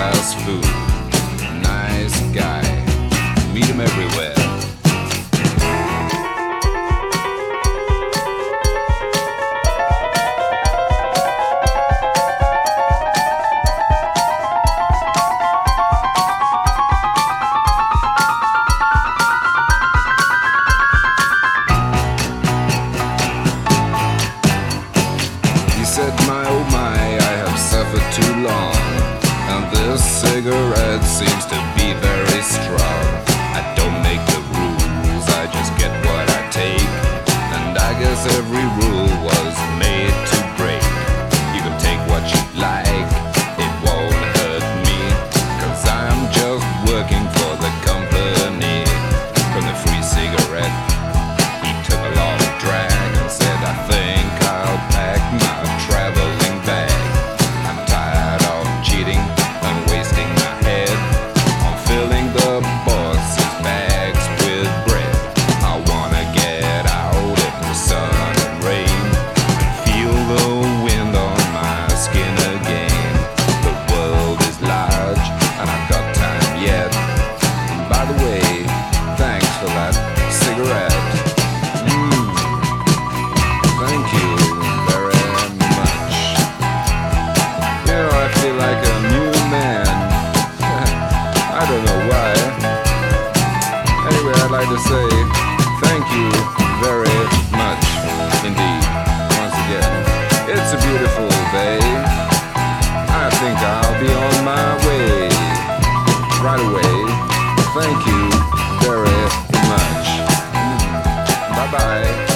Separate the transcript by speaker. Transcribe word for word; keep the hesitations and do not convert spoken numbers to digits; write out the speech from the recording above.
Speaker 1: class food. Nice guy, meet him everywhere. He said, my oh my, I have suffered too long, and this cigarette seems to be very strong. I don't make the rules, I just get what I take, and I guess every rule was made to break. You can take what you like, it won't hurt me, cause I'm just working for the company. From the free cigarette, he took a long drag and said, I think I'll pack my traveling bag. I'm tired of cheating and wasting my head on filling the boss's bags with bread. I wanna get out of the sun and rain and feel the wind on my skin again. The world is large and I've got time yet. And by the way, thanks for that cigarette. Mm. Thank you very much. You know, I feel like a new man. I don't know why. Anyway, I'd like to say thank you very much indeed. Once again, it's a beautiful day. I think I'll be on my way right away. Thank you very much. Mm. Bye-bye.